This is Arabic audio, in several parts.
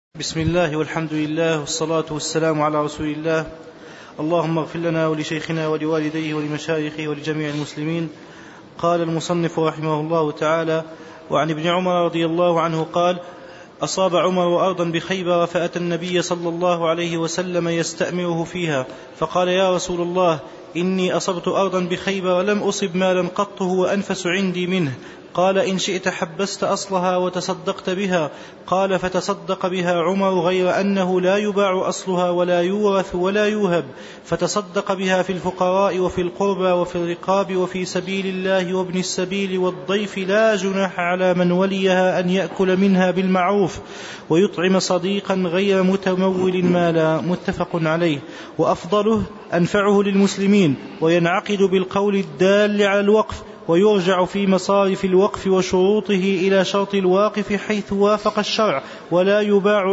بسم الله والحمد لله والصلاة والسلام على رسول الله. اللهم اغفر لنا ولشيخنا ولوالديه ولمشايخه ولجميع المسلمين. قال المصنف رحمه الله تعالى: وعن ابن عمر رضي الله عنه قال: أصاب عمر أرضا بخيبر فأتى النبي صلى الله عليه وسلم يستأمره فيها، فقال: يا رسول الله، إني أصبت أرضا بخيبر لم أصب مالا قط هو أنفس عندي منه. قال: إن شئت حبست أصلها وتصدقت بها. قال: فتصدق بها عمر، غير أنه لا يباع أصلها ولا يورث ولا يوهب، فتصدق بها في الفقراء وفي القربى وفي الرقاب وفي سبيل الله وابن السبيل والضيف، لا جناح على من وليها أن يأكل منها بالمعروف ويطعم صديقا غير متمول مالا. متفق عليه. وأفضله أنفعه للمسلمين، وينعقد بالقول الدال على الوقف، ويرجع في مصارف الوقف وشروطه إلى شرط الواقف حيث وافق الشرع، ولا يباع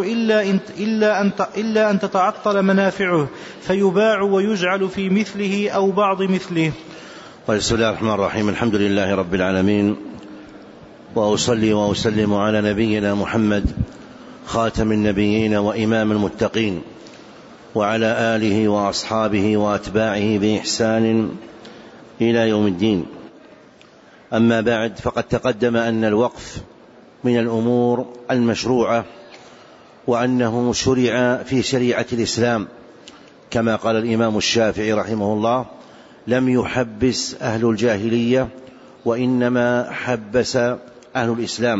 إلا أن تتعطل منافعه، فيباع ويجعل في مثله أو بعض مثله. بسم الله الرحمن الرحيم. الحمد لله رب العالمين، وأصلي وأسلم على نبينا محمد خاتم النبيين وإمام المتقين، وعلى آله وأصحابه وأتباعه بإحسان إلى يوم الدين. أما بعد، فقد تقدم أن الوقف من الأمور المشروعة، وأنه شرع في شريعة الإسلام، كما قال الإمام الشافعي رحمه الله: لم يحبس أهل الجاهلية وإنما حبس أهل الإسلام.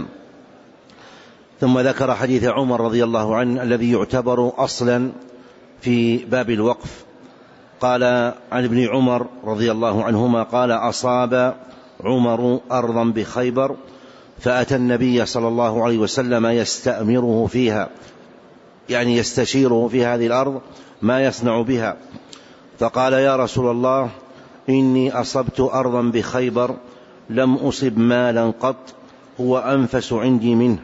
ثم ذكر حديث عمر رضي الله عنه الذي يعتبر أصلا في باب الوقف. قال عن ابن عمر رضي الله عنهما قال: أصاب عمر أرضا بخيبر فأتى النبي صلى الله عليه وسلم يستأمره فيها، يعني يستشيره في هذه الأرض ما يصنع بها. فقال: يا رسول الله، إني أصبت أرضا بخيبر لم أصب مالا قط هو أنفس عندي منه.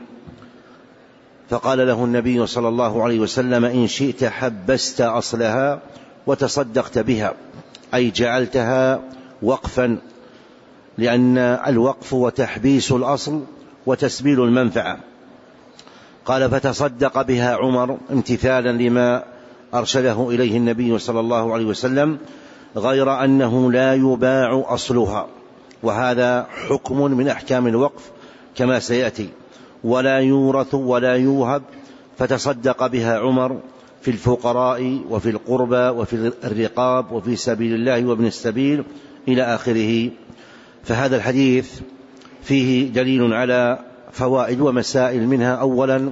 فقال له النبي صلى الله عليه وسلم: إن شئت حبست أصلها وتصدقت بها، أي جعلتها وقفا، لأن الوقف هو تحبيس الأصل وتسبيل المنفعة. قال: فتصدق بها عمر امتثالا لما أرشده إليه النبي صلى الله عليه وسلم، غير أنه لا يباع أصلها، وهذا حكم من أحكام الوقف كما سيأتي، ولا يورث ولا يوهب. فتصدق بها عمر في الفقراء وفي القربى وفي الرقاب وفي سبيل الله وابن السبيل إلى آخره. فهذا الحديث فيه دليل على فوائد ومسائل، منها أولا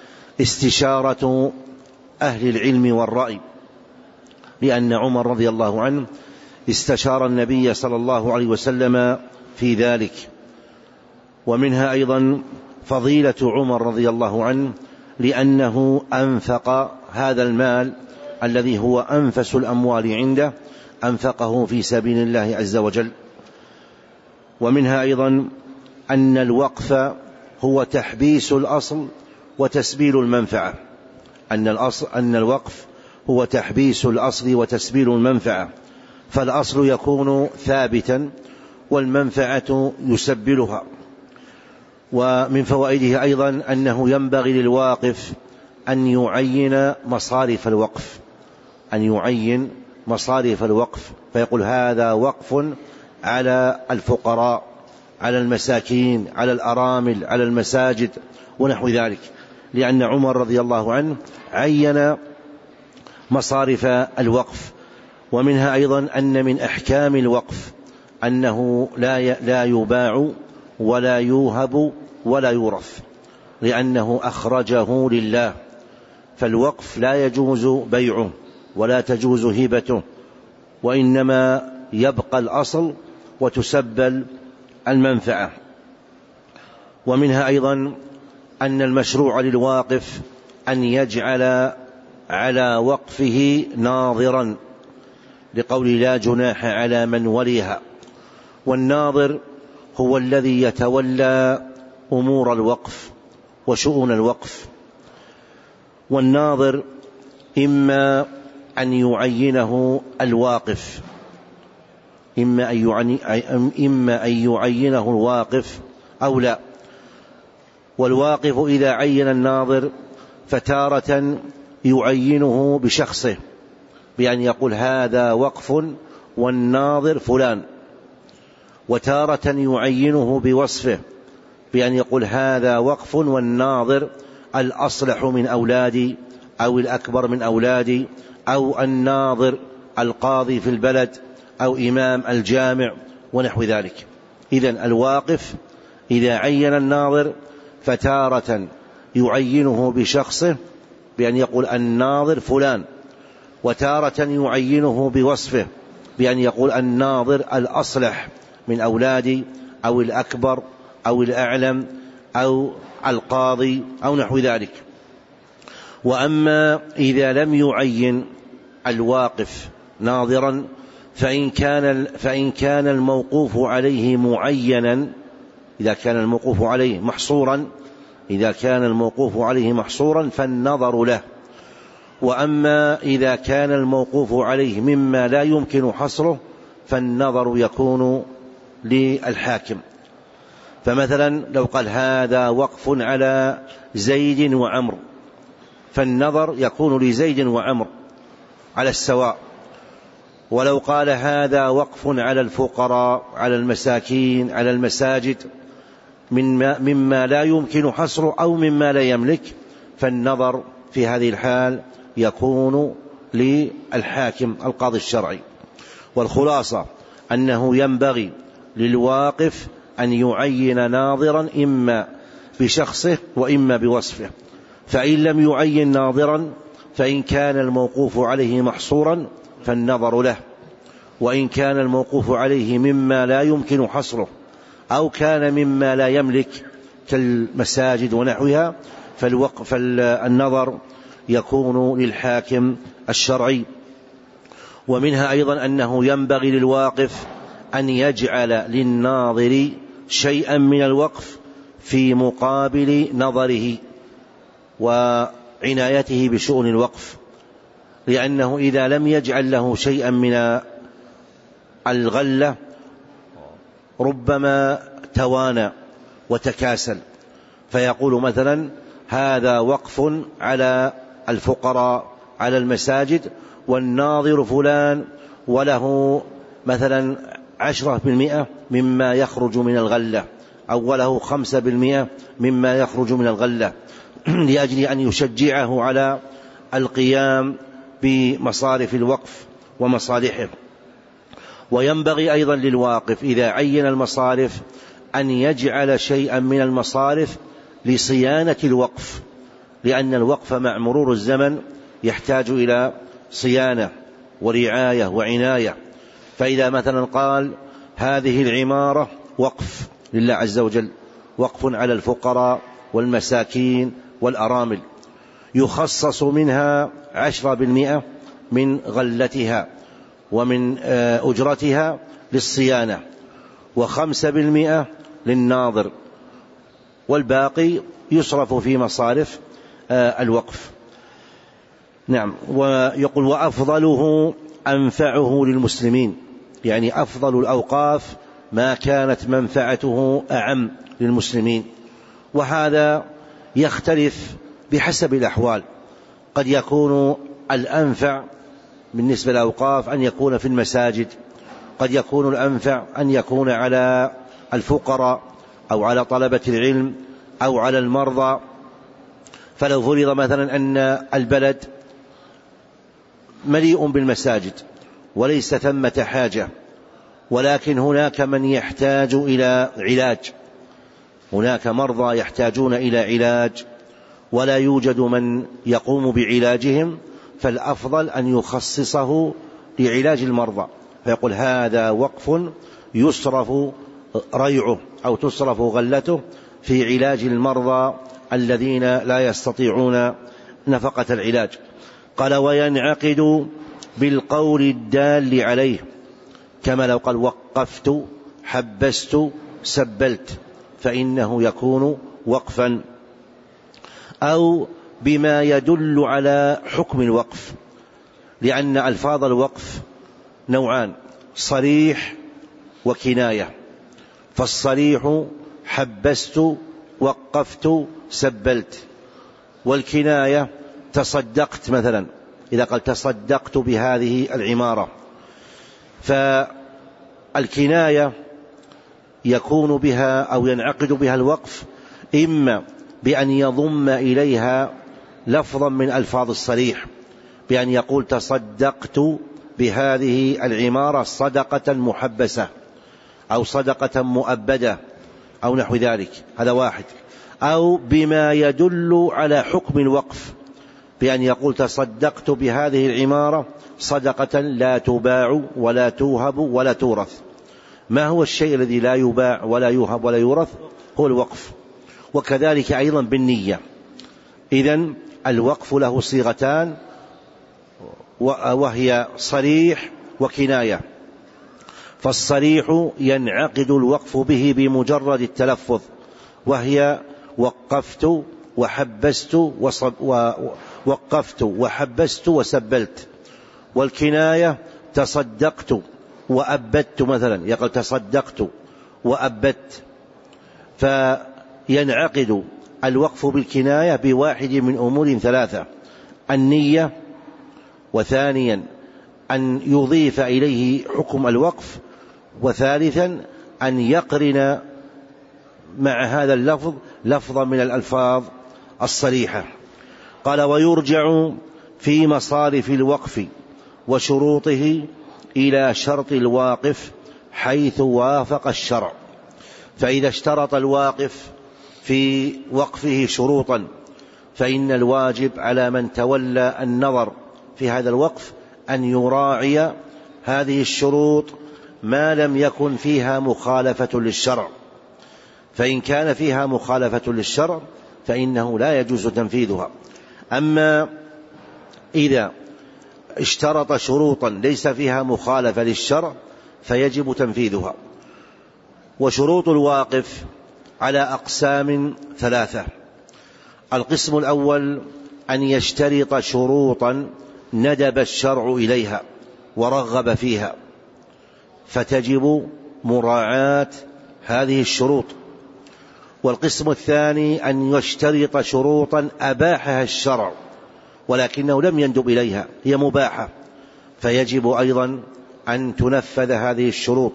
استشارة أهل العلم والرأي، لأن عمر رضي الله عنه استشار النبي صلى الله عليه وسلم في ذلك. ومنها أيضا فضيلة عمر رضي الله عنه، لأنه أنفق هذا المال الذي هو أنفس الأموال عنده، أنفقه في سبيل الله عز وجل. ومنها أيضا أن الوقف هو تحبيس الأصل وتسبيل المنفعة، أن الوقف هو تحبيس الأصل وتسبيل المنفعة، فالأصل يكون ثابتا والمنفعة يسبلها. ومن فوائده أيضا أنه ينبغي للواقف أن يعين مصارف الوقف، فيقول: هذا وقف على الفقراء، على المساكين، على الأرامل، على المساجد ونحو ذلك، لأن عمر رضي الله عنه عين مصارف الوقف. ومنها أيضا أن من أحكام الوقف أنه لا يباع ولا يوهب ولا يورث، لأنه أخرجه لله، فالوقف لا يجوز بيعه ولا تجوز هبته، وإنما يبقى الأصل وتسبل المنفعة. ومنها أيضا أن المشروع للواقف أن يجعل على وقفه ناظرا، لقول: لا جناح على من وليها. والناظر هو الذي يتولى أمور الوقف وشؤون الوقف. والناظر إما أن يعينه الواقف، إما أن يعينه الواقف أو لا. والواقف إذا عين الناظر فتارة يعينه بشخصه بأن يقول هذا وقف والناظر فلان، وتارة يعينه بوصفه بأن يقول هذا وقف والناظر الأصلح من أولادي أو الأكبر من أولادي أو الناظر القاضي في البلد أو إمام الجامع ونحو ذلك. إذن الواقف إذا عين الناظر فتارة يعينه بشخصه بأن يقول الناظر فلان، وتارة يعينه بوصفه بأن يقول الناظر الأصلح من أولادي أو الأكبر أو الأعلم أو القاضي أو نحو ذلك. وأما إذا لم يعين الواقف ناظرا فإن كان الموقوف عليه معينا، إذا كان الموقوف عليه محصورا، إذا كان الموقوف عليه محصورا فالنظر له. وأما إذا كان الموقوف عليه مما لا يمكن حصره فالنظر يكون للحاكم. فمثلا لو قال هذا وقف على زيد وعمر فالنظر يكون لزيد وعمر على السواء. ولو قال هذا وقف على الفقراء على المساكين على المساجد مما لا يمكن حصره أو مما لا يملك فالنظر في هذه الحال يكون للحاكم القاضي الشرعي. والخلاصة أنه ينبغي للواقف أن يعين ناظرا إما بشخصه وإما بوصفه، فإن لم يعين ناظرا فإن كان الموقوف عليه محصورا فالنظر له، وإن كان الموقوف عليه مما لا يمكن حصره أو كان مما لا يملك كالمساجد ونحوها فالنظر يكون للحاكم الشرعي. ومنها أيضا أنه ينبغي للواقف أن يجعل للناظر شيئا من الوقف في مقابل نظره وعنايته بشؤون الوقف، لأنه إذا لم يجعل له شيئا من الغلة ربما توانى وتكاسل، فيقول مثلا هذا وقف على الفقراء على المساجد والناظر فلان وله مثلا 10% مما يخرج من الغلة أو وله 5% مما يخرج من الغلة، لأجل أن يشجعه على القيام بمصارف الوقف ومصالحه. وينبغي أيضا للواقف إذا عين المصارف أن يجعل شيئا من المصارف لصيانة الوقف، لأن الوقف مع مرور الزمن يحتاج إلى صيانة ورعاية وعناية. فإذا مثلا قال هذه العمارة وقف لله عز وجل، وقف على الفقراء والمساكين والأرامل، يخصص منها 10% من غلتها ومن أجرتها للصيانة، 5% للناظر، والباقي يصرف في مصارف الوقف. نعم. ويقول وأفضله أنفعه للمسلمين، يعني أفضل الأوقاف ما كانت منفعته أعم للمسلمين. وهذا يختلف بحسب الأحوال، قد يكون الأنفع بالنسبة للأوقاف أن يكون في المساجد، قد يكون الأنفع أن يكون على الفقراء أو على طلبة العلم أو على المرضى. فلو فرض مثلا أن البلد مليء بالمساجد وليس ثمة حاجة، ولكن هناك من يحتاج إلى علاج، هناك مرضى يحتاجون إلى علاج ولا يوجد من يقوم بعلاجهم، فالأفضل أن يخصصه لعلاج المرضى، فيقول هذا وقف يصرف ريعه أو تصرف غلته في علاج المرضى الذين لا يستطيعون نفقة العلاج. قال وينعقد بالقول الدال عليه، كما لو قال وقفت حبست سبلت فإنه يكون وقفا، أو بما يدل على حكم الوقف، لأن ألفاظ الوقف نوعان، صريح وكناية. فالصريح حبست وقفت سبلت، والكناية تصدقت مثلا، إذا قال تصدقت بهذه العمارة، فالكناية يكون بها أو ينعقد بها الوقف إما بأن يضم إليها لفظا من ألفاظ الصريح، بأن يقول تصدقت بهذه العمارة صدقة محبسة أو صدقة مؤبدة أو نحو ذلك، هذا واحد. أو بما يدل على حكم الوقف، بأن يقول تصدقت بهذه العمارة صدقة لا تباع ولا توهب ولا تورث. ما هو الشيء الذي لا يباع ولا يوهب ولا يورث؟ هو الوقف. وكذلك أيضا بالنية. إذن الوقف له صيغتان، وهي صريح وكناية. فالصريح ينعقد الوقف به بمجرد التلفظ، وهي وقفت وحبست وسبلت. والكناية تصدقت وأبدت مثلا، يقول تصدقت وأبدت. فينعقد الوقف بالكناية بواحد من أمور ثلاثة: النية، وثانيا أن يضيف إليه حكم الوقف، وثالثا أن يقرن مع هذا اللفظ لفظا من الألفاظ الصريحة. قال: ويرجع في مصارف الوقف وشروطه إلى شرط الواقف حيث وافق الشرع. فإذا اشترط الواقف في وقفه شروطا، فإن الواجب على من تولى النظر في هذا الوقف أن يراعي هذه الشروط ما لم يكن فيها مخالفة للشرع. فإن كان فيها مخالفة للشرع فإنه لا يجوز تنفيذها. أما إذا اشترط شروطا ليس فيها مخالفة للشرع فيجب تنفيذها. وشروط الواقف على أقسام ثلاثة: القسم الأول أن يشترط شروطا ندب الشرع إليها ورغب فيها، فتجب مراعاة هذه الشروط. والقسم الثاني أن يشترط شروطا أباحها الشرع ولكنه لم يندب إليها، هي مباحة، فيجب أيضا أن تنفذ هذه الشروط.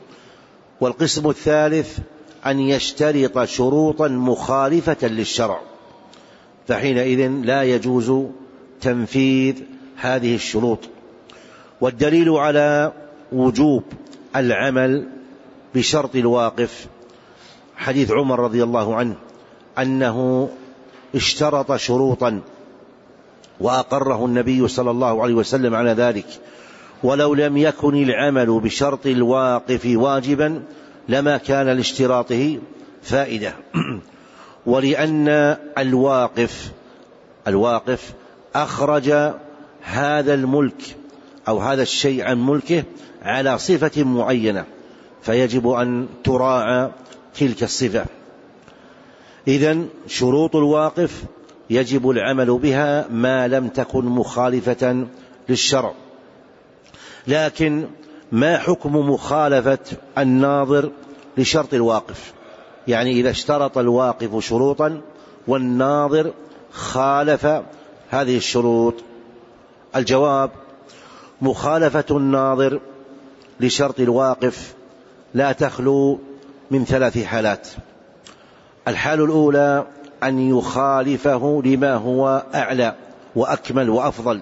والقسم الثالث أن يشترط شروطا مخالفة للشرع، فحينئذ لا يجوز تنفيذ هذه الشروط. والدليل على وجوب العمل بشرط الواقف حديث عمر رضي الله عنه أنه اشترط شروطا وأقره النبي صلى الله عليه وسلم على ذلك، ولو لم يكن العمل بشرط الواقف واجبا لما كان لاشتراطه فائدة. ولأن الواقف أخرج هذا الملك أو هذا الشيء عن ملكه على صفة معينة، فيجب أن تراعى تلك الصفة. إذن شروط الواقف يجب العمل بها ما لم تكن مخالفة للشرع. لكن ما حكم مخالفة الناظر لشرط الواقف؟ يعني إذا اشترط الواقف شروطا والناظر خالف هذه الشروط. الجواب: مخالفة الناظر لشرط الواقف لا تخلو من ثلاث حالات. الحال الأولى أن يخالفه لما هو أعلى وأكمل وأفضل،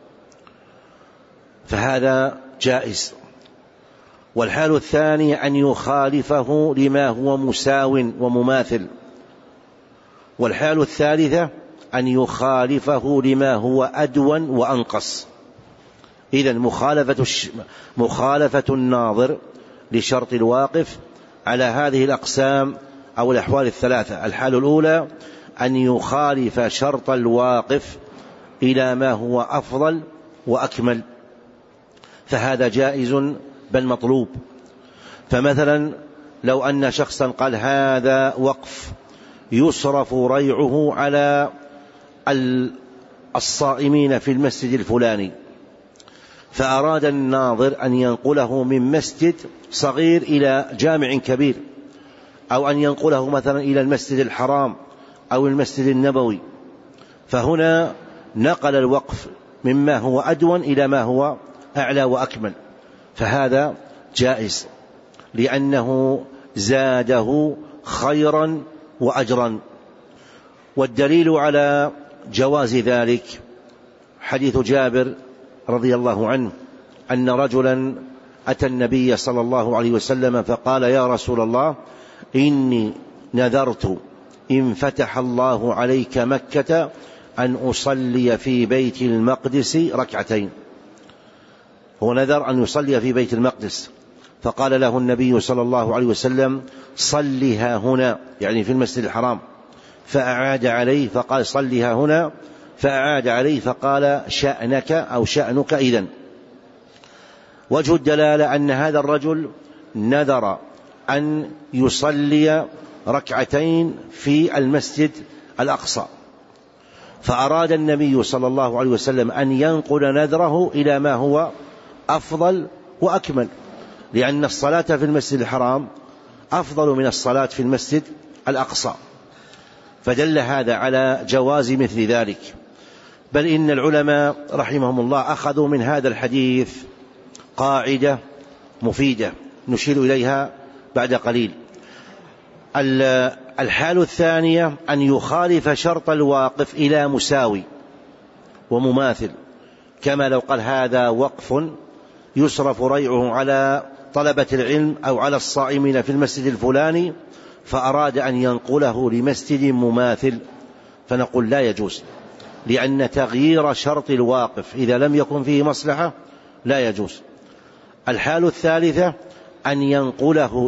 فهذا جائز. والحال الثاني أن يخالفه لما هو مساو ومماثل. والحال الثالثة أن يخالفه لما هو أدون وأنقص. إذن مخالفة الناظر لشرط الواقف على هذه الأقسام أو الأحوال الثلاثة. الحال الأولى أن يخالف شرط الواقف إلى ما هو أفضل وأكمل، فهذا جائز بل مطلوب. فمثلا لو أن شخصا قال هذا وقف يصرف ريعه على الصائمين في المسجد الفلاني، فأراد الناظر أن ينقله من مسجد صغير إلى جامع كبير، أو أن ينقله مثلا إلى المسجد الحرام أو المسجد النبوي، فهنا نقل الوقف مما هو أدون إلى ما هو أعلى وأكمل، فهذا جائز لأنه زاده خيرا وأجرا. والدليل على جواز ذلك حديث جابر رضي الله عنه أن رجلا أتى النبي صلى الله عليه وسلم فقال: يا رسول الله، إني نذرت إن فتح الله عليك مكة أن أصلي في بيت المقدس ركعتين. هو نذر أن يصلي في بيت المقدس، فقال له النبي صلى الله عليه وسلم: صلها هنا، يعني في المسجد الحرام. فأعاد عليه فقال: صلها هنا، فأعاد عليه فقال: شأنك أو شأنك إذن. وجه الدلالة أن هذا الرجل نذر أن يصلي ركعتين في المسجد الأقصى، فأراد النبي صلى الله عليه وسلم أن ينقل نذره إلى ما هو أفضل وأكمل، لأن الصلاة في المسجد الحرام أفضل من الصلاة في المسجد الأقصى، فدل هذا على جواز مثل ذلك. بل إن العلماء رحمهم الله أخذوا من هذا الحديث قاعدة مفيدة نشير إليها بعد قليل. الحال الثانية أن يخالف شرط الواقف إلى مساوي ومماثل، كما لو قال: هذا وقف يصرف ريعه على طلبة العلم أو على الصائمين في المسجد الفلاني، فأراد أن ينقله لمسجد مماثل، فنقول لا يجوز، لأن تغيير شرط الواقف إذا لم يكن فيه مصلحة لا يجوز. الحال الثالثة أن ينقله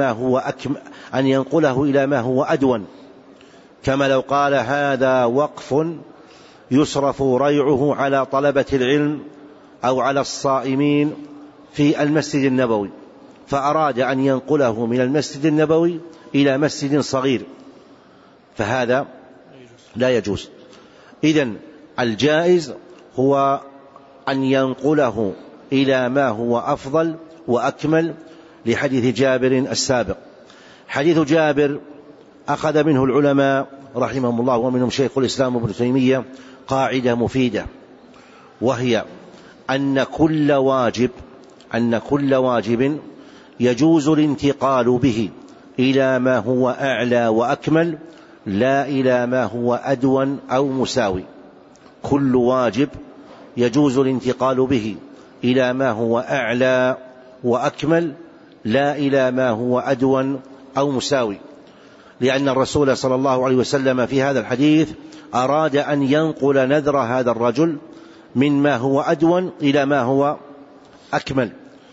إلى ما هو أدون، كما لو قال: هذا وقف يصرف ريعه على طلبة العلم أو على الصائمين في المسجد النبوي، فأراد أن ينقله من المسجد النبوي إلى مسجد صغير، فهذا لا يجوز. إذن الجائز هو أن ينقله إلى ما هو أفضل وأكمل، لحديث جابر السابق. حديث جابر أخذ منه العلماء رحمهم الله ومنهم شيخ الإسلام ابن تيمية قاعدة مفيدة، وهي أن كل واجب يجوز الانتقال به إلى ما هو أعلى وأكمل، لا إلى ما هو أدون أو مساوي. كل واجب يجوز الانتقال به إلى ما هو أعلى وأكمل، لا إلى ما هو أدون أو مساوي، لأن الرسول صلى الله عليه وسلم في هذا الحديث أراد أن ينقل نذر هذا الرجل من ما هو أدون إلى ما هو أكمل،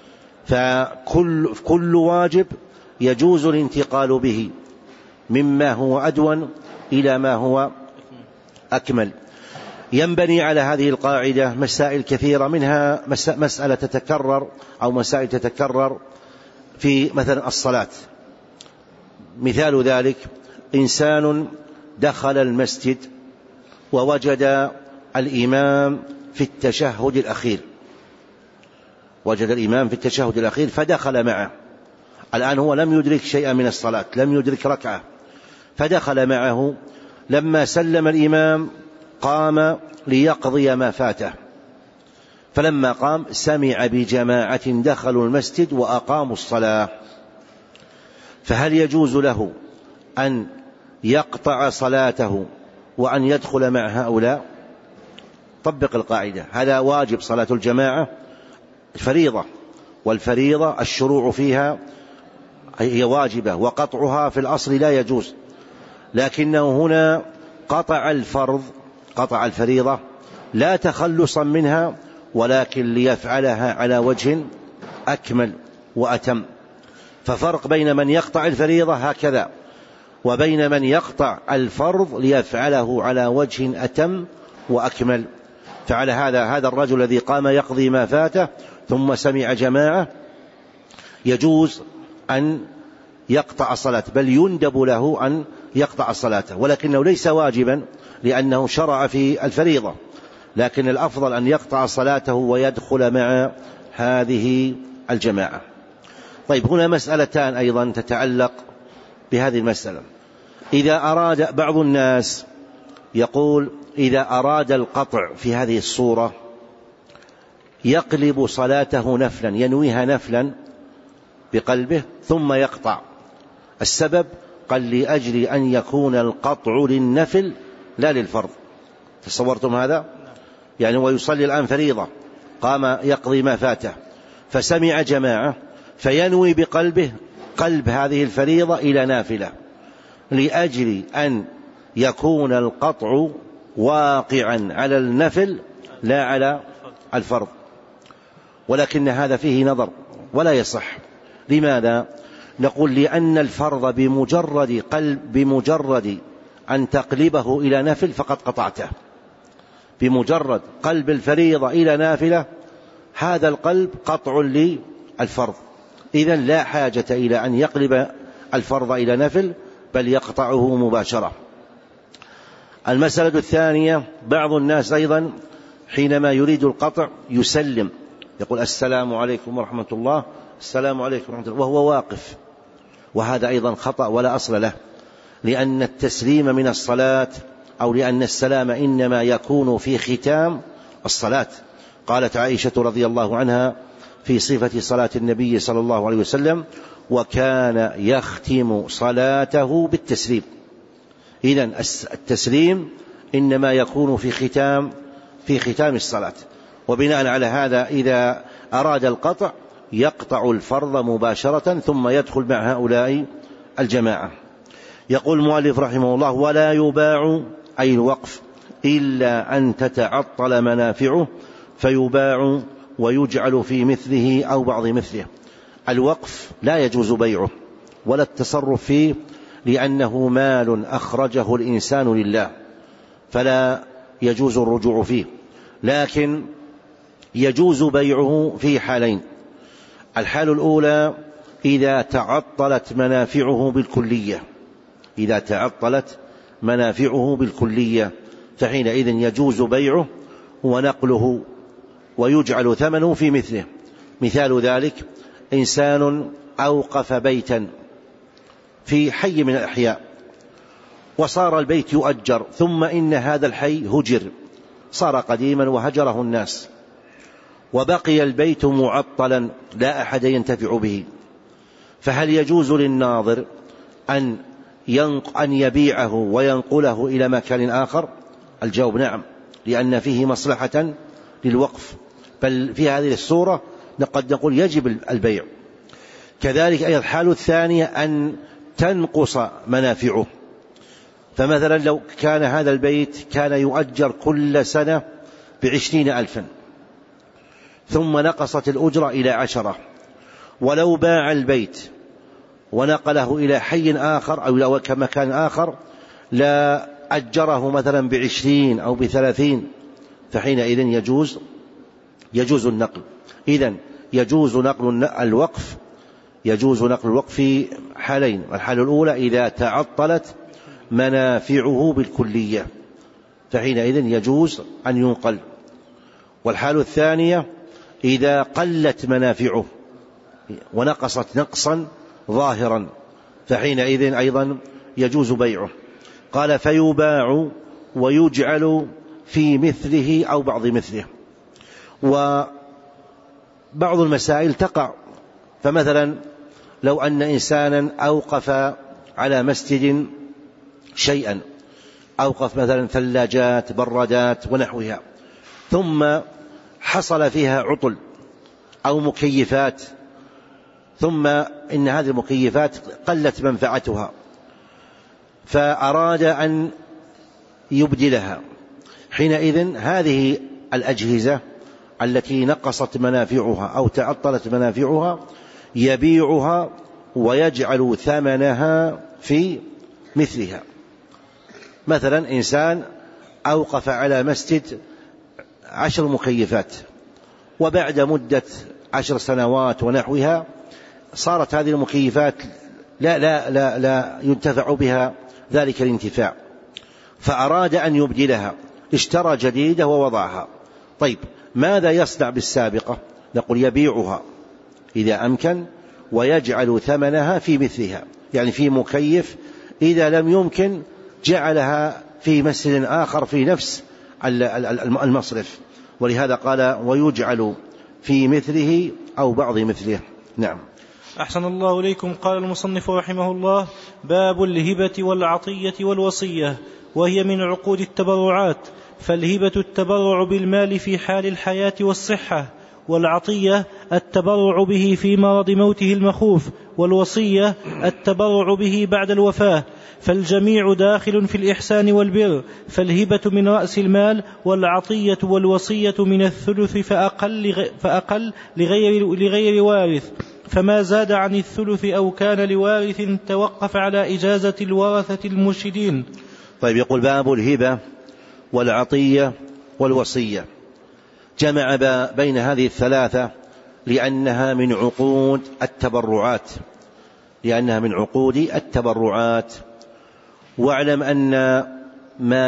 فكل واجب يجوز الانتقال به مما هو أدون إلى ما هو أكمل. ينبني على هذه القاعدة مسائل كثيرة، منها مسألة تتكرر أو مسائل تتكرر في مثلا الصلاة. مثال ذلك: إنسان دخل المسجد ووجد الإمام في التشهد الأخير، فدخل معه. الآن هو لم يدرك شيئا من الصلاة، لم يدرك ركعة، فدخل معه. لما سلم الإمام قام ليقضي ما فاته، فلما قام سمع بجماعة دخلوا المسجد وأقاموا الصلاة، فهل يجوز له أن يقطع صلاته وأن يدخل مع هؤلاء؟ طبق القاعدة، هذا واجب، صلاة الجماعة فريضة، والفريضة الشروع فيها هي واجبة، وقطعها في الأصل لا يجوز، لكنه هنا قطع الفريضة لا تخلصا منها، ولكن ليفعلها على وجه أكمل وأتم. ففرق بين من يقطع الفريضة هكذا وبين من يقطع الفرض ليفعله على وجه أتم وأكمل. فعلى هذا الرجل الذي قام يقضي ما فاته ثم سمع جماعة يجوز أن يقطع صلاة، بل يندب له أن يقطع صلاته، ولكنه ليس واجبا لأنه شرع في الفريضة، لكن الأفضل أن يقطع صلاته ويدخل مع هذه الجماعة. طيب، هنا مسألتان أيضا تتعلق بهذه المسألة. إذا أراد بعض الناس يقول إذا أراد القطع في هذه الصورة يقلب صلاته نفلا، ينويها نفلا بقلبه ثم يقطع. السبب قال لأجل أن يكون القطع للنفل لا للفرض. تصورتم هذا؟ يعني ويصلي الآن فريضة، قام يقضي ما فاته فسمع جماعة فينوي بقلبه قلب هذه الفريضة إلى نافلة، لأجل أن يكون القطع واقعا على النفل لا على الفرض. ولكن هذا فيه نظر ولا يصح. لماذا؟ نقول لأن الفرض بمجرد أن تقلبه إلى نفل فقد قطعته. بمجرد قلب الفريضة إلى نافلة هذا القلب قطع للفرض، إذن لا حاجة إلى أن يقلب الفرض إلى نفل بل يقطعه مباشرة. المسألة الثانية، بعض الناس أيضا حينما يريد القطع يسلم، يقول السلام عليكم ورحمة الله، السلام عليكم ورحمة الله، وهو واقف، وهذا أيضا خطأ ولا أصل له، لأن التسليم من الصلاة أو لأن السلام إنما يكون في ختام الصلاة. قالت عائشة رضي الله عنها في صفة صلاة النبي صلى الله عليه وسلم: وكان يختم صلاته بالتسليم. إذن التسليم إنما يكون في ختام الصلاة. وبناء على هذا إذا أراد القطع يقطع الفرض مباشرة ثم يدخل مع هؤلاء الجماعة. يقول المؤلف رحمه الله: ولا يباع أي الوقف إلا أن تتعطل منافعه فيباع ويجعل في مثله أو بعض مثله. الوقف لا يجوز بيعه ولا التصرف فيه، لأنه مال أخرجه الإنسان لله فلا يجوز الرجوع فيه، لكن يجوز بيعه في حالين. الحال الأولى إذا تعطلت منافعه بالكلية فحينئذ يجوز بيعه ونقله ويجعل ثمنه في مثله. مثال ذلك: إنسان أوقف بيتا في حي من الأحياء وصار البيت يؤجر، ثم إن هذا الحي هجر، صار قديما وهجره الناس، وبقي البيت معطلا لا أحد ينتفع به، فهل يجوز للناظر أن يبيعه وينقله إلى مكان آخر؟ الجواب نعم، لأن فيه مصلحة للوقف، بل في هذه الصورة قد نقول يجب البيع. كذلك أيضا الحالة الثانية أن تنقص منافعه، فمثلا لو كان هذا البيت كان يؤجر كل سنة 20,000 ثم نقصت الأجرة إلى 10، ولو باع البيت ونقله إلى حي آخر أو إلى مكان آخر لا أجره مثلا 20 أو 30، فحينئذ يجوز النقل. إذن يجوز نقل الوقف في حالين: الحالة الأولى إذا تعطلت منافعه بالكلية فحينئذ يجوز أن ينقل، والحالة الثانية إذا قلت منافعه ونقصت نقصا ظاهرا فحينئذ أيضا يجوز بيعه. قال: فيباع ويجعل في مثله أو بعض مثله. وبعض المسائل تقع، فمثلا لو أن إنسانا أوقف على مسجد شيئا، أوقف مثلا ثلاجات، برادات ونحوها، ثم حصل فيها عطل أو مكيفات، ثم إن هذه المكيفات قلت منفعتها فأراد أن يبدلها، حينئذ هذه الأجهزة التي نقصت منافعها أو تعطلت منافعها يبيعها ويجعل ثمنها في مثلها. مثلا إنسان أوقف على مسجد 10 مكيفات، وبعد مدة 10 سنوات ونحوها صارت هذه المكيفات لا ينتفع بها ذلك الانتفاع، فأراد أن يبدلها، اشترى جديدة ووضعها. طيب ماذا يصنع بالسابقة؟ نقول يبيعها إذا أمكن ويجعل ثمنها في مثلها، يعني في مكيف إذا لم يمكن جعلها في مسجد آخر في نفس المصرف، ولهذا قال ويجعل في مثله أو بعض مثله. نعم. أحسن الله إليكم. قال المصنف رحمه الله: باب الهبة والعطية والوصية، وهي من عقود التبرعات. فالهبة التبرع بالمال في حال الحياة والصحة، والعطية التبرع به في مرض موته المخوف، والوصية التبرع به بعد الوفاة. فالجميع داخل في الإحسان والبر، فالهبة من رأس المال، والعطية والوصية من الثلث فأقل لغير وارث، فما زاد عن الثلث أو كان لوارث توقف على إجازة الورثة المرشدين. طيب، يقول باب الهبة والعطية والوصية. جمع بين هذه الثلاثة لأنها من عقود التبرعات. واعلم أن ما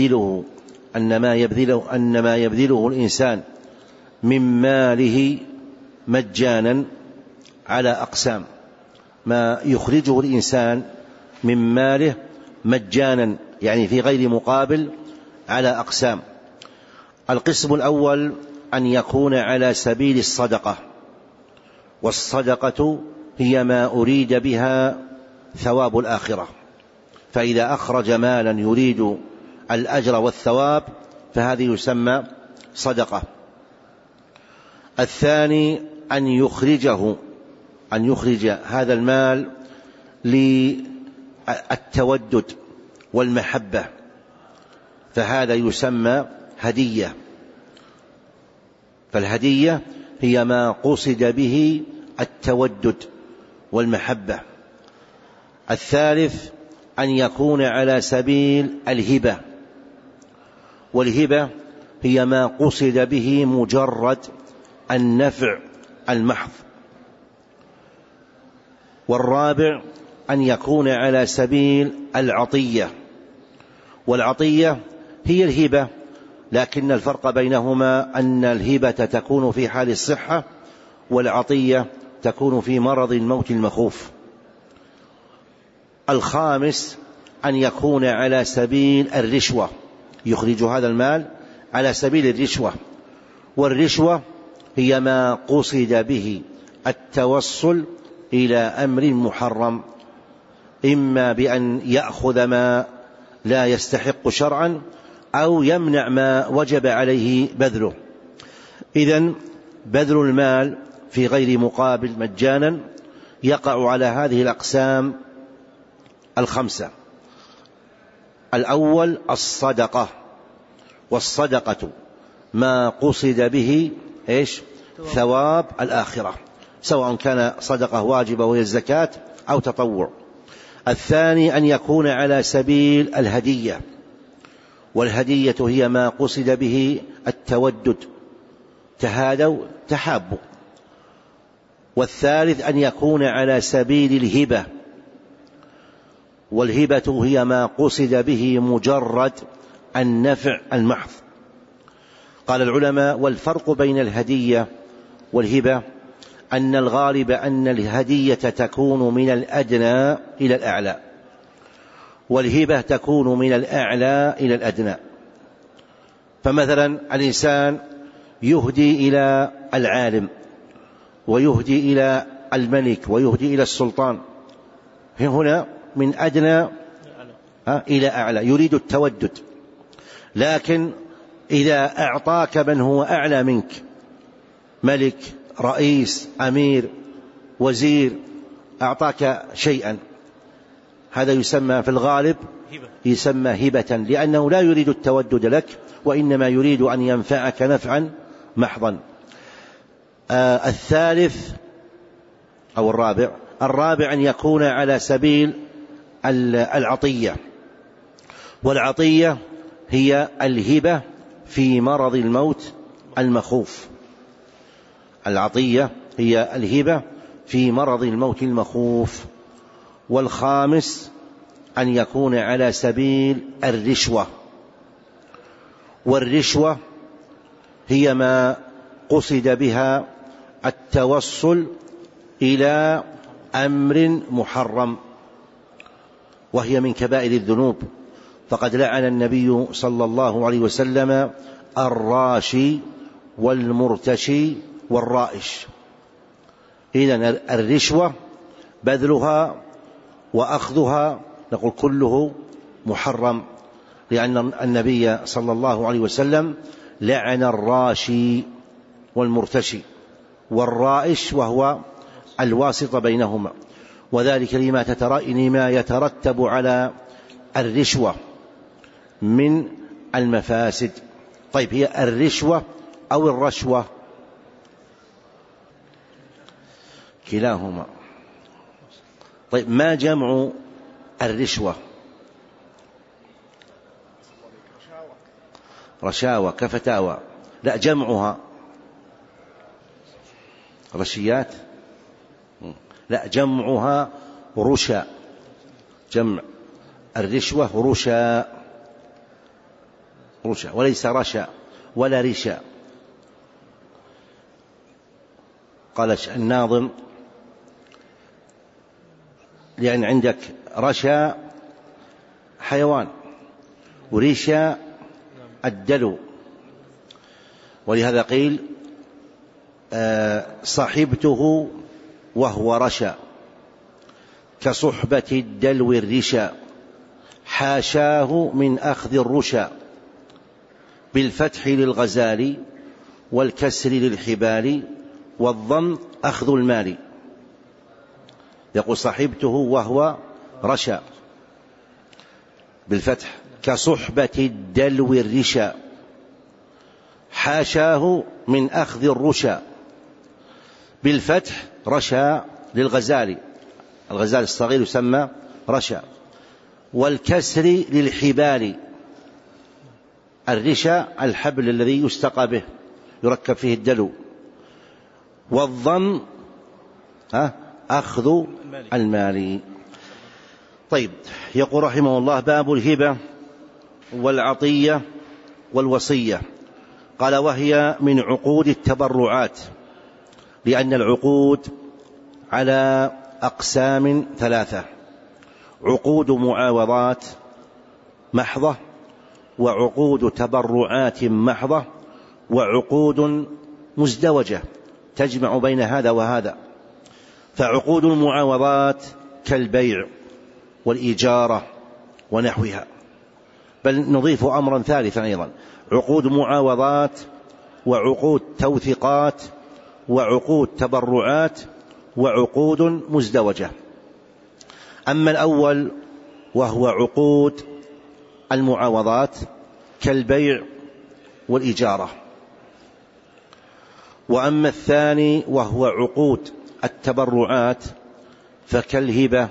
يبذله الإنسان من ماله مجانا على أقسام. ما يخرجه الإنسان من ماله مجانا يعني في غير مقابل على أقسام. القسم الأول أن يكون على سبيل الصدقة، والصدقة هي ما أريد بها ثواب الآخرة، فإذا أخرج مالا يريد الأجر والثواب فهذه يسمى صدقة. الثاني أن يخرج هذا المال للتودد والمحبة، فهذا يسمى هدية. فالهدية هي ما قصد به التودد والمحبة. الثالث أن يكون على سبيل الهبة، والهبة هي ما قصد به مجرد النفع المحض. والرابع أن يكون على سبيل العطية، والعطية هي الهبة، لكن الفرق بينهما أن الهبة تكون في حال الصحة، والعطية تكون في مرض الموت المخوف. الخامس أن يكون على سبيل الرشوة، يخرج هذا المال على سبيل الرشوة، والرشوة هي ما قصد به التوصل إلى أمر محرم، إما بأن يأخذ ما لا يستحق شرعا أو يمنع ما وجب عليه بذله. إذن بذل المال في غير مقابل مجانا يقع على هذه الأقسام الخمسة. الأول الصدقة، والصدقة ما قصد به ثواب الآخرة، سواء كان صدقة واجبة وهي الزكاة أو تطوع. الثاني أن يكون على سبيل الهدية، والهدية هي ما قصد به التودد، تهادوا تحابوا. والثالث أن يكون على سبيل الهبة، والهبة هي ما قصد به مجرد النفع المحض. قال العلماء: والفرق بين الهدية والهبة أن الغالب أن الهدية تكون من الأدنى إلى الأعلى، والهبة تكون من الأعلى إلى الأدنى. فمثلا الإنسان يهدي إلى العالم، ويهدي إلى الملك، ويهدي إلى السلطان، هنا من أدنى إلى أعلى، يريد التودد. لكن إذا أعطاك من هو أعلى منك، ملك، رئيس، أمير، وزير، أعطاك شيئا، هذا يسمى في الغالب يسمى هبة، لأنه لا يريد التودد لك، وإنما يريد أن ينفعك نفعا محضا. الثالث أو الرابع أن يكون على سبيل العطية، والعطية هي الهبة في مرض الموت المخوف. العطية هي الهبة في مرض الموت المخوف. والخامس أن يكون على سبيل الرشوة، والرشوة هي ما قصد بها التوصل إلى أمر محرم، وهي من كبائر الذنوب. فقد لعن النبي صلى الله عليه وسلم الراشي والمرتشي والرائش. إذن الرشوة بذلها وأخذها نقول كله محرم، لأن النبي صلى الله عليه وسلم لعن الراشي والمرتشي والرائش وهو الواسط بينهما، وذلك لما يترتب على الرشوة من المفاسد. طيب، هي الرشوة أو الرشوة؟ كلاهما. طيب، ما جمع الرشوة؟ رشاوى كفتاوى. لا، جمعها رشيات. لا، جمعها رشا. جمع الرشوة رشا، رشا وليس رشا ولا رشا. قال الناظم: لأن عندك رشا حيوان ورشا الدلو، ولهذا قيل صحبته وهو رشا كصحبة الدلو الرشا، حاشاه من أخذ الرشا، بالفتح للغزال والكسر للحبال، والضم أخذ المال. يقول صحبته وهو رشا بالفتح كصحبة الدلو الرشا، حاشاه من أخذ الرشا، بالفتح رشا للغزال، الغزال الصغير يسمى رشا، والكسر للحبال. الرشا الحبل الذي يستقى به يركب فيه الدلو، والضم أخذ المال. طيب، يقول رحمه الله: باب الهبة والعطية والوصية. قال: وهي من عقود التبرعات، لأن العقود على أقسام ثلاثة: عقود معاوضات محضة، وعقود تبرعات محضة، وعقود مزدوجة تجمع بين هذا وهذا. فعقود المعاوضات كالبيع والإجارة ونحوها، بل نضيف أمرا ثالثا أيضا: عقود معاوضات وعقود توثيقات وعقود تبرعات وعقود مزدوجة. أما الأول وهو عقود المعاوضات كالبيع والإجارة، وأما الثاني وهو عقود التبرعات فكالهبة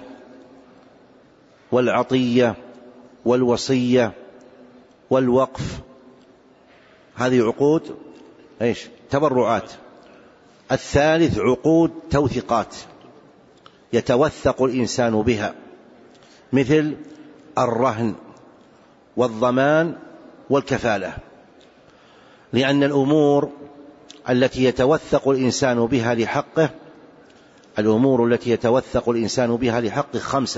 والعطية والوصية والوقف. هذه عقود تبرعات. الثالث عقود توثيقات يتوثق الإنسان بها، مثل الرهن والضمان والكفالة، لأن الأمور التي يتوثق الإنسان بها لحقه، الأمور التي يتوثق الإنسان بها لحقه 5: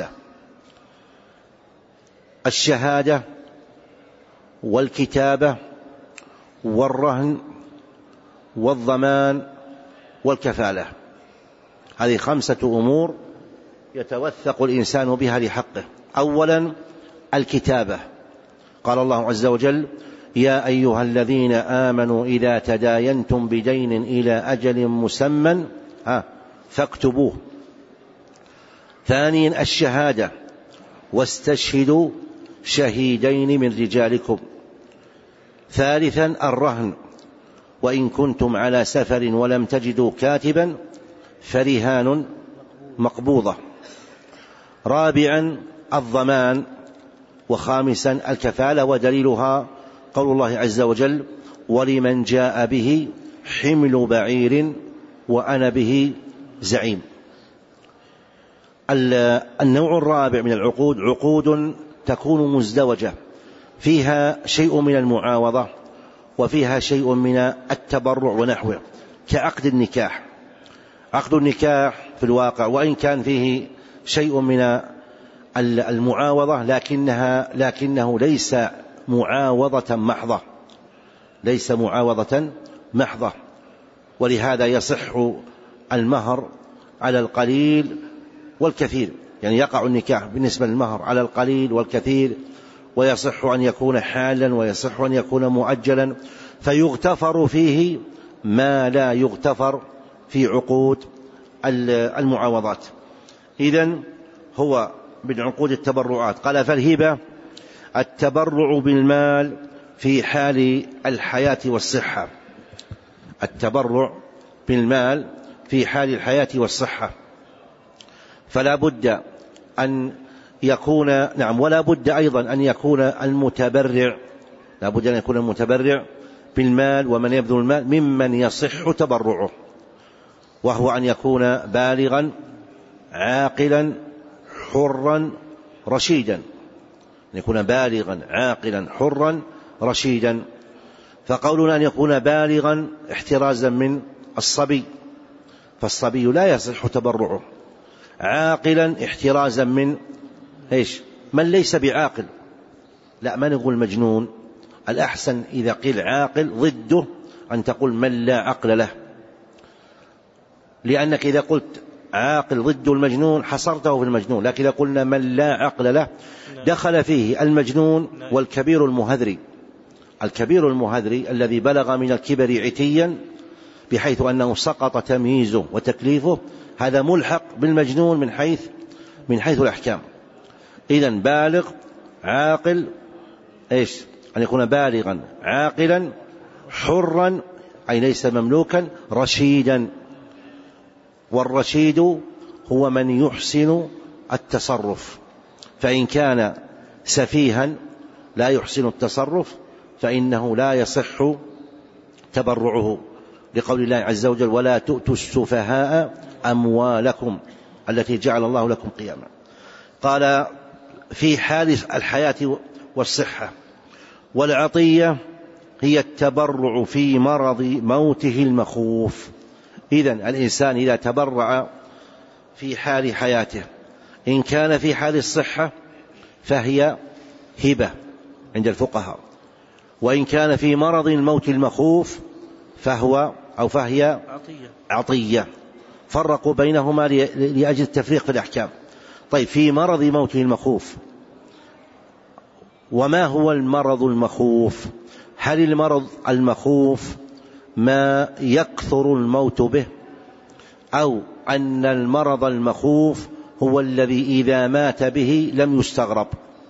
الشهادة والكتابة والرهن والضمان والكفالة. هذه 5 أمور يتوثق الإنسان بها لحقه. أولا الكتابة، قال الله عز وجل: يا أيها الذين آمنوا إذا تداينتم بدين إلى أجل مسمى فاكتبوه. ثانيا الشهادة: واستشهدوا شهيدين من رجالكم. ثالثا الرهن: وإن كنتم على سفر ولم تجدوا كاتبا فرهان مقبوضة. رابعا الضمان. وخامسا الكفالة، ودليلها قول الله عز وجل: ولمن جاء به حمل بعير وأنا به زعيم. النوع الرابع من العقود عقود تكون مزدوجة، فيها شيء من المعاوضة وفيها شيء من التبرع ونحوه، كعقد النكاح. عقد النكاح في الواقع وإن كان فيه شيء من المعاوضة، لكنه ليس معاوضة محضة، ليس معاوضة محضة. ولهذا يصح المهر على القليل والكثير، يعني يقع النكاح بالنسبة للمهر على القليل والكثير، ويصح أن يكون حالا ويصح أن يكون مؤجلا، فيغتفر فيه ما لا يغتفر في عقود المعاوضات. إذن هو من عقود التبرعات. قال فالهبة التبرع بالمال في حال الحياة والصحة، التبرع بالمال في حال الحياة والصحة. فلا بد أن يكون ولا بد أيضا أن يكون المتبرع، لا بد أن يكون المتبرع بالمال ومن يبذل المال ممن يصح تبرعه، وهو أن يكون بالغا عاقلا حرا رشيدا، أن يكون بالغا عاقلا حرا رشيدا. فقولنا أن يكون بالغا احترازا من الصبي، فالصبي لا يصح تبرعه. عاقلا احترازا من من ليس بعاقل، لا ما نقول مجنون، الأحسن إذا قيل عاقل ضده أن تقول من لا عقل له، لأنك إذا قلت عاقل ضد المجنون حصرته في المجنون، لكن إذا قلنا من لا عقل له دخل فيه المجنون والكبير المهذري. الكبير المهذري الذي بلغ من الكبر عتيا بحيث أنه سقط تمييزه وتكليفه، هذا ملحق بالمجنون من حيث الأحكام. إذن بالغ عاقل أن يكون بالغا عاقلا حرا أي ليس مملوكا رشيدا، والرشيد هو من يحسن التصرف، فإن كان سفيها لا يحسن التصرف فإنه لا يصح تبرعه، لقول الله عز وجل ولا تؤتوا السفهاء أموالكم التي جعل الله لكم قياما. قال في حال الحياة والصحة. والعطية هي التبرع في مرض موته المخوف. إذن الإنسان إذا تبرع في حال حياته، إن كان في حال الصحة فهي هبة عند الفقهاء، وإن كان في مرض الموت المخوف فهي عطية. فرقوا بينهما لأجل التفريق في الأحكام. طيب في مرض موته المخوف، وما هو المرض المخوف؟ هل المرض المخوف ما يكثر الموت به، أو أن المرض المخوف هو الذي إذا مات به لم يستغرب؟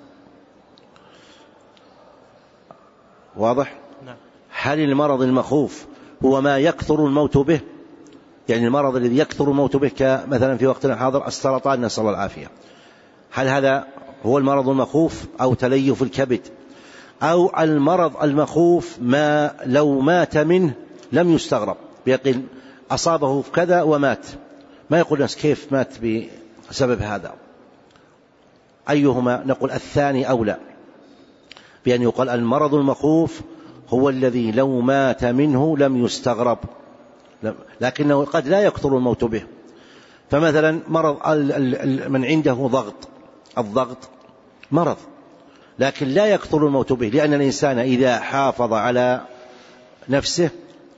واضح؟ هل المرض المخوف هو ما يكثر الموت به، يعني المرض الذي يكثر الموت به كمثلا في وقتنا الحاضر السرطان نسأل الله العافية، هل هذا هو المرض المخوف أو تليف الكبد؟ أو المرض المخوف ما لو مات منه لم يستغرب، بيقول أصابه كذا ومات، ما يقول الناس كيف مات بسبب هذا؟ أيهما؟ نقول الثاني أولى، بأن يقال المرض المخوف هو الذي لو مات منه لم يستغرب، لكنه قد لا يكثر الموت به. فمثلا مرض من عنده ضغط، الضغط مرض لكن لا يكثر الموت به، لأن الإنسان إذا حافظ على نفسه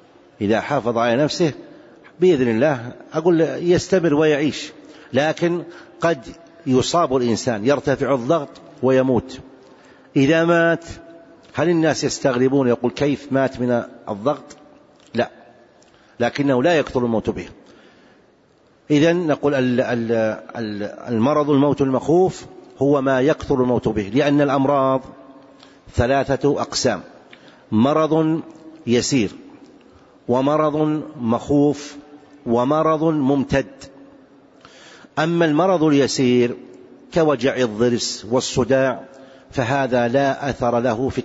بإذن الله أقول يستمر ويعيش، لكن قد يصاب الإنسان يرتفع الضغط ويموت. إذا مات هل الناس يستغربون يقول كيف مات من الضغط؟ لا، لكنه لا يكثر الموت به. إذن نقول المرض الموت المخوف هو ما يكثر الموت به، لأن الأمراض 3 أقسام: مرض يسير، ومرض مخوف، ومرض ممتد. أما المرض اليسير كوجع الضرس والصداع فهذا لا أثر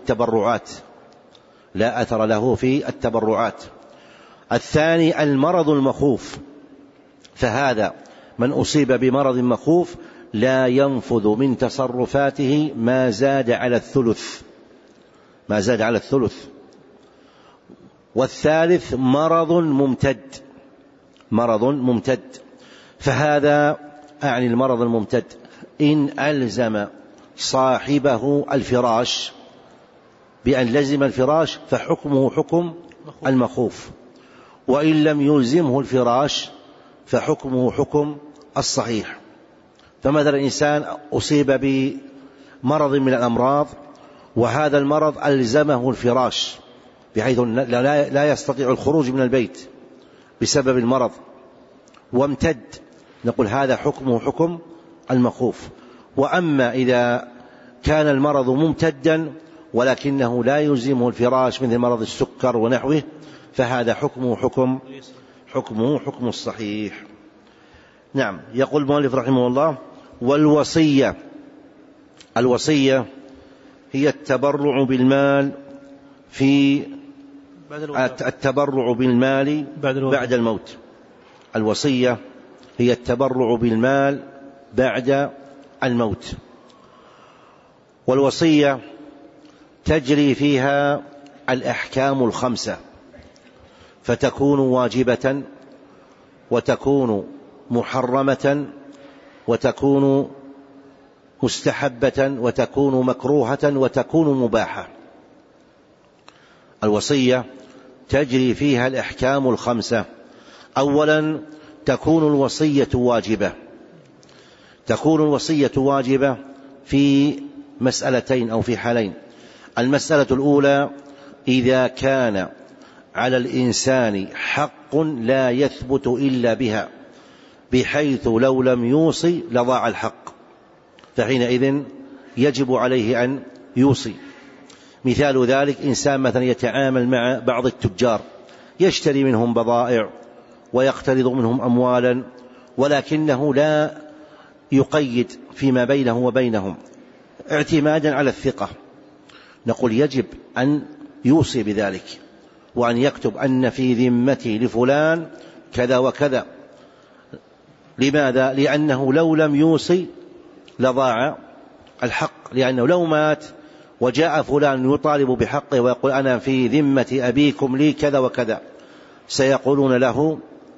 له في التبرعات، الثاني المرض المخوف، فهذا من أصيب بمرض مخوف لا ينفذ من تصرفاته ما زاد على الثلث. والثالث مرض ممتد، فهذا أعني المرض الممتد إن ألزم صاحبه الفراش بأن لزم الفراش فحكمه حكم المخوف، وإن لم يلزمه الفراش فحكمه حكم الصحيح. فمثلا إنسان أصيب بمرض من الأمراض، وهذا المرض ألزمه الفراش بحيث لا يستطيع الخروج من البيت بسبب المرض وامتد، نقول هذا حكمه حكم المخوف. وأما إذا كان المرض ممتدا ولكنه لا يلزمه الفراش مثل مرض السكر ونحوه فهذا حكمه حكم الصحيح. نعم. يقول المؤلف رحمه الله: والوصية، الوصية هي التبرع بالمال بعد الموت. الوصية هي التبرع بالمال بعد الموت. والوصية تجري فيها الأحكام الخمسة، فتكون واجبة وتكون محرمة وتكون مستحبة وتكون مكروهة وتكون مباحة. الوصية تجري فيها الأحكام الخمسة. أولا تكون الوصية واجبة. تكون الوصية واجبة في مسألتين أو في حالين. المسألة الأولى: إذا كان على الإنسان حق لا يثبت إلا بها، بحيث لو لم يوصي لضاع الحق، فحينئذ يجب عليه أن يوصي. مثال ذلك: إنسان مثلا يتعامل مع بعض التجار، يشتري منهم بضائع ويقترض منهم أموالا، ولكنه لا يقيد فيما بينه وبينهم اعتمادا على الثقة، نقول يجب أن يوصي بذلك، وأن يكتب أن في ذمتي لفلان كذا وكذا. لماذا؟ لأنه لو لم يوصي لضاع الحق، لأنه لو مات وجاء فلان يطالب بحقه ويقول أنا في ذمة أبيكم لي كذا وكذا، سيقولون له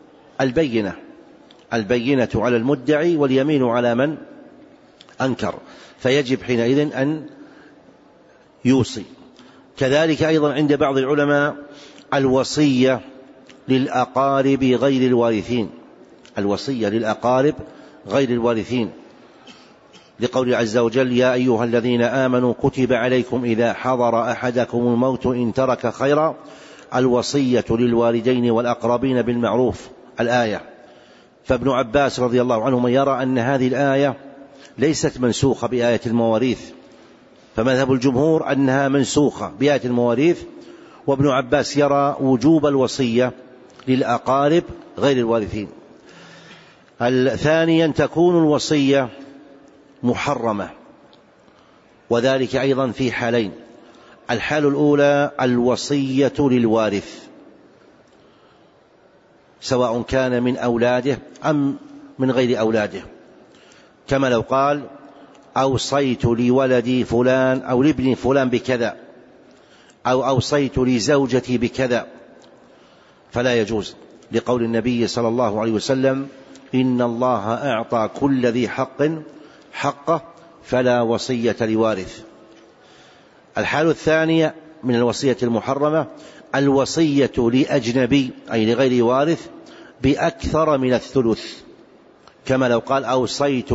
البينة على المدعي واليمين على من أنكر، فيجب حينئذ أن يوصي. كذلك أيضا عند بعض العلماء الوصية للأقارب غير الوارثين، الوصية للأقارب غير الوارثين، لقول عز وجل: يا أيها الذين آمنوا كتب عليكم إذا حضر أحدكم الموت إن ترك خيرا الوصية للوالدين والأقربين بالمعروف، الآية. فابن عباس رضي الله عنهما يرى أن هذه الآية ليست منسوخة بآية المواريث، فمذهب الجمهور أنها منسوخة بآية المواريث، وابن عباس يرى وجوب الوصية للأقارب غير الوارثين. ثانيا تكون الوصية محرمة، وذلك أيضا في حالين. الحال الأولى الوصية للوارث، سواء كان من أولاده أم من غير أولاده، كما لو قال: أوصيت لولدي فلان أو لابني فلان بكذا، أو أوصيت لزوجتي بكذا، فلا يجوز، لقول النبي صلى الله عليه وسلم: إن الله أعطى كل ذي حق حقه فلا وصية لوارث. الحالة الثانية من الوصية المحرمة الوصية لأجنبي أي لغير وارث بأكثر من الثلث، كما لو قال: أوصيت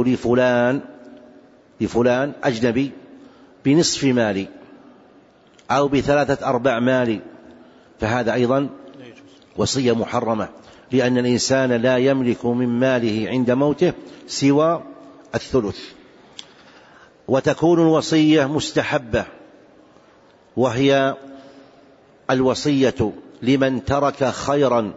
لفلان أجنبي بنصف مالي أو ب3/4 مالي، فهذا أيضا وصية محرمة، لأن الإنسان لا يملك من ماله عند موته سوى الثلث. وتكون الوصية مستحبة، وهي الوصية لمن ترك خيرا،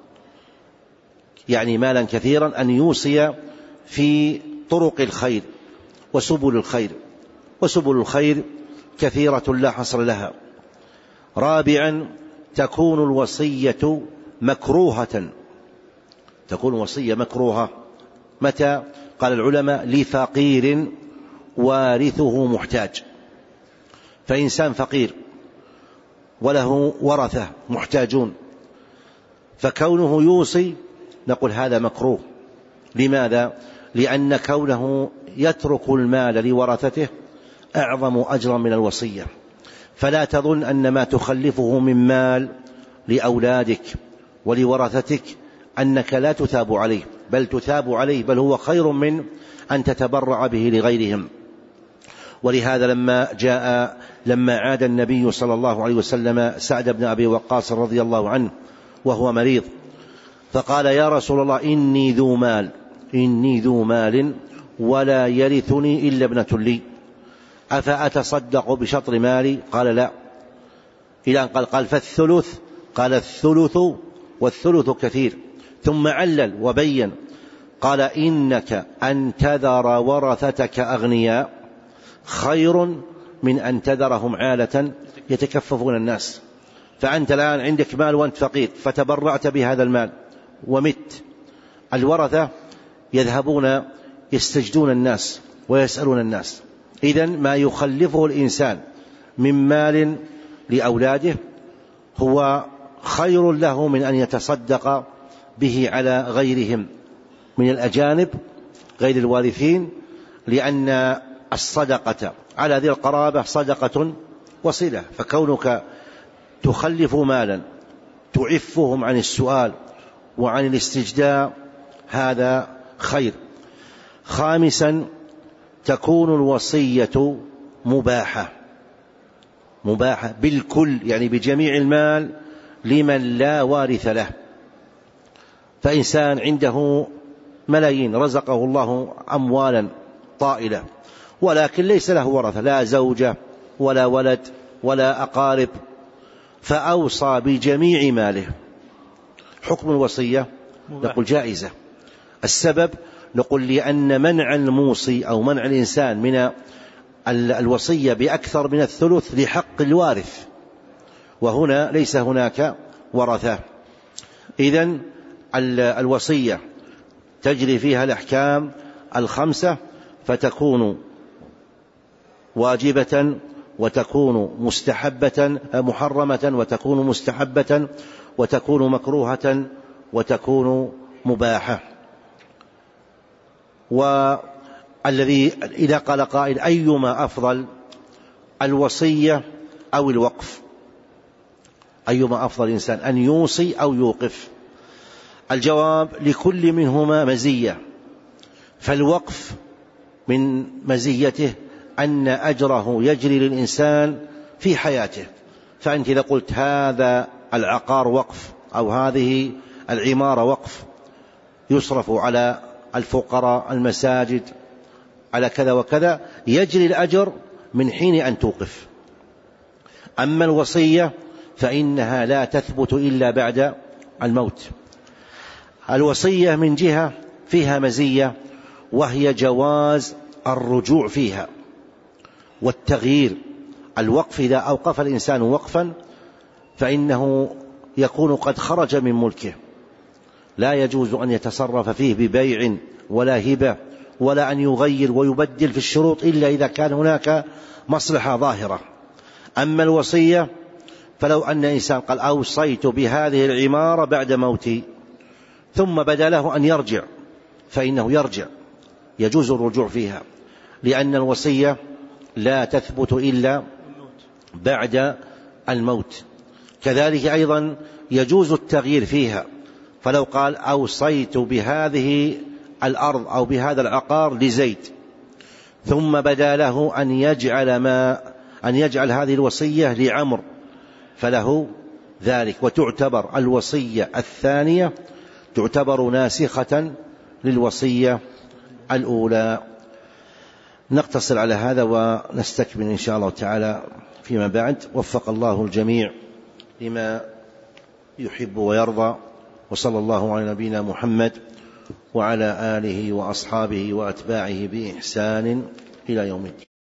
يعني مالا كثيرا، أن يوصي في طرق الخير وسبل الخير، وسبل الخير كثيرة لا حصر لها. رابعا تكون الوصية مكروهة. تكون الوصية مكروهة متى؟ قال العلماء: لفقير وارثه محتاج. فإنسان فقير وله ورثة محتاجون، فكونه يوصي نقول هذا مكروه. لماذا؟ لأن كونه يترك المال لورثته أعظم أجرا من الوصية. فلا تظن أن ما تخلفه من مال لأولادك ولورثتك أنك لا تثاب عليه، بل تثاب عليه، بل هو خير من أن تتبرع به لغيرهم. ولهذا لما عاد النبي صلى الله عليه وسلم سعد بن أبي وقاص رضي الله عنه وهو مريض، فقال: يا رسول الله، إني ذو مال ولا يرثني إلا ابنة لي، أفأتصدق بشطر مالي؟ قال: لا. إلى أن قال: فالثلث؟ قال: الثلث والثلث كثير. ثم علل وبين، قال: إنك أن تذر ورثتك أغنياء خير من أن تذرهم عالة يتكففون الناس. فأنت الآن عندك مال وأنت فقير، فتبرعت بهذا المال ومت، الورثة يذهبون يستجدون الناس ويسألون الناس. إذن ما يخلفه الإنسان من مال لأولاده هو خير له من أن يتصدق به على غيرهم من الأجانب غير الوارثين، لأن الصدقة على ذي القرابة صدقة وصلة. فكونك تخلف مالا تعفهم عن السؤال وعن الاستجداء هذا خير. خامسا، تكون الوصية مباحة بالكل، يعني بجميع المال لمن لا وارث له. فإنسان عنده ملايين، رزقه الله أموالا طائلة، ولكن ليس له ورثة، لا زوجة ولا ولد ولا أقارب، فأوصى بجميع ماله. حكم الوصية نقول جائزة. السبب نقول لأن منع الموصي أو منع الإنسان من الوصية بأكثر من الثلث لحق الوارث، وهنا ليس هناك ورثة. إذن الوصية تجري فيها الأحكام الخمسة، فتكون واجبة وتكون مستحبة محرمة وتكون مستحبة وتكون مكروهة وتكون مباحة. والذي إذا قال قائل: أيما أفضل، الوصية أو الوقف؟ أيما أفضل إنسان، أن يوصي أو يوقف؟ الجواب: لكل منهما مزية. فالوقف من مزيته أن أجره يجري للإنسان في حياته. فأنت إذا قلت هذا العقار وقف أو هذه العمارة وقف، يصرف على الفقراء، المساجد، على كذا وكذا، يجري الأجر من حين أن توقف. أما الوصية فإنها لا تثبت إلا بعد الموت. الوصية من جهة فيها مزية، وهي جواز الرجوع فيها والتغيير. الوقف إذا أوقف الإنسان وقفا فإنه يكون قد خرج من ملكه، لا يجوز أن يتصرف فيه ببيع ولا هبة ولا أن يغير ويبدل في الشروط إلا إذا كان هناك مصلحة ظاهرة. أما الوصية فلو أن إنسان قال: أوصيت بهذه العمارة بعد موتي، ثم بدا له أن يرجع، فإنه يرجع، يجوز الرجوع فيها، لأن الوصية لا تثبت إلا بعد الموت. كذلك أيضا يجوز التغيير فيها، فلو قال: أوصيت بهذه الأرض أو بهذا العقار لزيد، ثم بدا له أن يجعل هذه الوصية لعمر، فله ذلك، وتعتبر الوصية الثانية تعتبر ناسخة للوصية الأولى. نقتصر على هذا ونستكمل إن شاء الله تعالى فيما بعد. وفق الله الجميع لما يحب ويرضى، وصلى الله على نبينا محمد وعلى آله وأصحابه وأتباعه بإحسان إلى يوم الدين.